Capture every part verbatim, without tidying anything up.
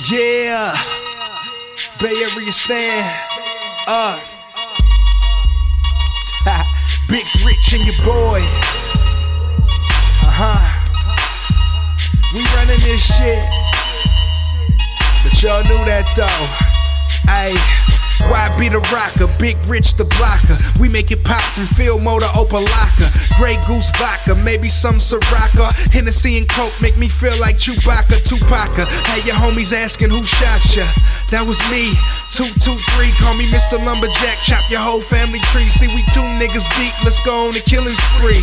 Yeah, Bay Area stand up. Big Rich and your boy. Uh huh. We running this shit, but y'all knew that though. Ayy. Y B the rocker, Big Rich the blocker. We make it pop from field motor Opalaka. Grey Goose vodka, maybe some Sriracha. Hennessy and Coke make me feel like Chewbacca, Tupac. Had your homies asking who shot ya. That was me, two two three, call me Mister Lumberjack. Chop your whole family tree, see we two niggas deep, let's go on a killing spree.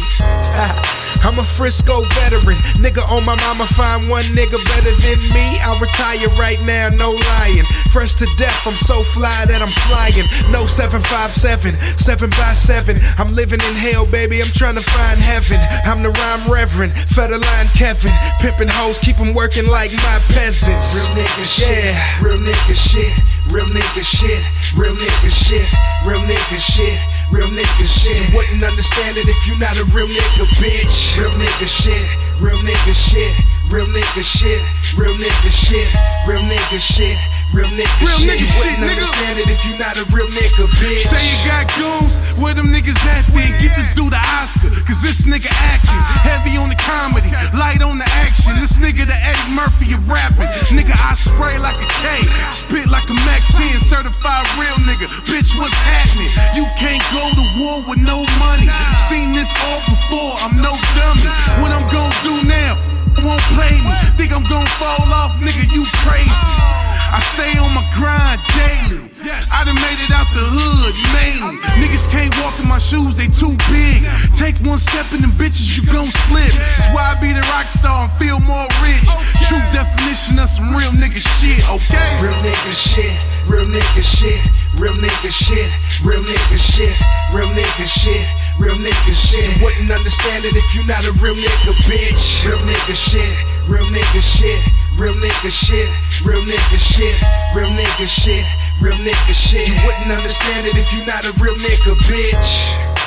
I'm a Frisco veteran, nigga on my mama, find one nigga better than me. I'll retire right now, no lying. Fresh to death, I'm so fly that I'm flying. No seven five seven, seven by seven. I'm living in hell, baby, I'm trying to find heaven. I'm the rhyme reverend, Federline Kevin. Pimpin' hoes, keep them working like my peasants. Real nigga shit, yeah. Real nigga shit, real nigga shit, real nigga shit, real nigga shit, real nigga shit. You wouldn't understand it if you not a real nigga, bitch. Real nigga shit, real nigga shit, real nigga shit, real nigga shit, real nigga shit, real nigga real shit. Nigga you wouldn't shit, understand nigga. It if you not a real nigga, bitch. Say you got goons, where them niggas at then? Get this dude the Oscar, cause this nigga acting heavy on the comedy, light on the action. This nigga the Eddie Murphy of rapping. Nigga, I spray like a K, spit like a Mac ten, certified real nigga. Bitch, what's happening? You can't go to war with no money. Seen this all before, I'm no dummy. What I'm gon' do now? Won't play me. Think I'm gon' fall off, nigga, you crazy. I stay on my grind daily. I done made it out the hood, mainly. Niggas can't walk in my shoes, they too big. Take one step in them bitches, you gon' slip. That's why I be the rock star and feel more rich. True definition of some real nigga shit, okay? Real nigga shit, real nigga shit, real nigga shit, real nigga shit, real nigga shit, real nigga shit. You wouldn't understand it if you not a real nigga, bitch. Real nigga shit, real nigga shit, real nigga shit, real nigga shit, real nigga shit, real nigga shit. You wouldn't understand it if you not a real nigga, bitch.